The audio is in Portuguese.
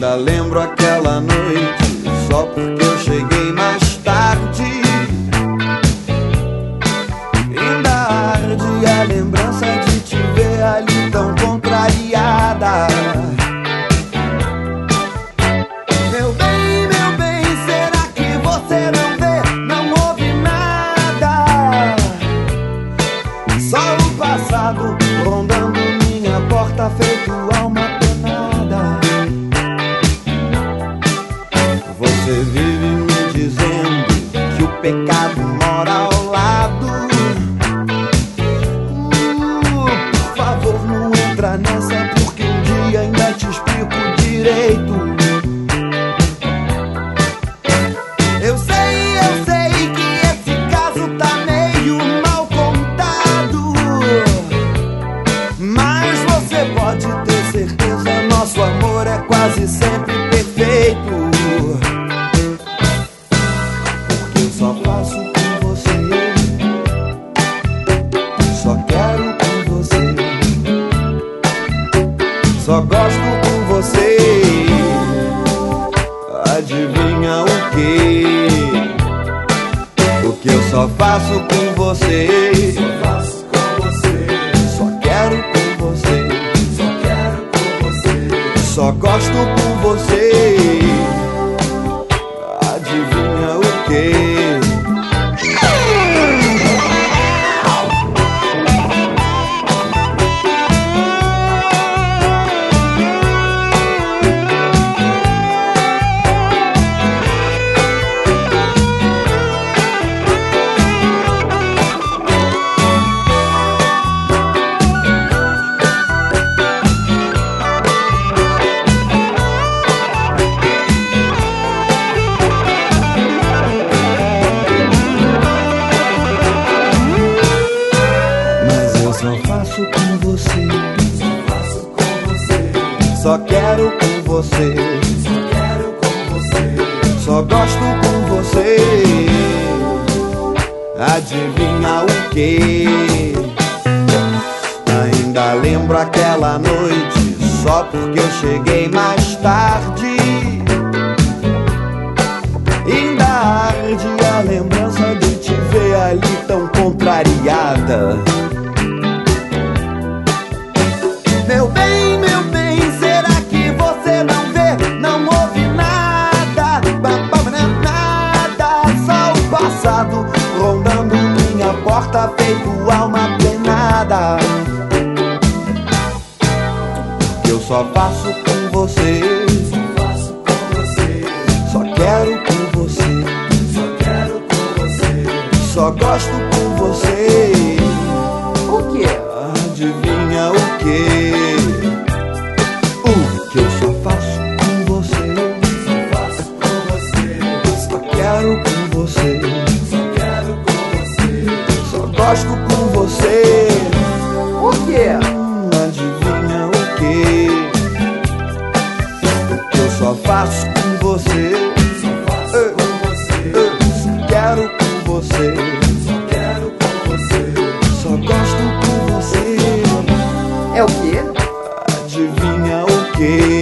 Ainda lembro aquela noite, só porque eu cheguei mais tarde. Ainda arde a lembrança de te ver ali tão contrariada. Meu bem, será que você não vê? Não ouve nada. Só o passado rondando minha porta, feito alma penada. Você vive me dizendo que o pecado mora ao lado. Por favor, não entra nessa, porque um dia ainda te explico direito. Eu sei que esse caso tá meio mal contado, mas você pode ter certeza, nosso amor é quase sempre perfeito. Porque eu só faço com você, só quero com você, só gosto com você. Adivinha o que? O que eu só faço com você, só faço com você, só quero com você, só quero com você, só gosto com você. Adivinha o que? Só faço com você, só faço com você, só quero com você, só quero com você, só gosto com você. Adivinha o que? Ainda lembro aquela noite, só porque eu cheguei mais tarde. Ainda arde a lembrança de te ver ali tão contrariada. Meu bem, será que você não vê? Não ouve nada, nada. Só o passado rondando minha porta, feito alma penada. Que eu só faço com você, só faço com você, só quero com você, só quero com você, só gosto com você. O que é? Adivinha o que? O que eu só faço com você, só faço com você, só quero com você, só quero com você, só gosto com você. O que é? Adivinha o que? O que eu só faço com você, só faço com você, só quero com você, só quero com você, só gosto com você. É o quê? Adivinha o quê?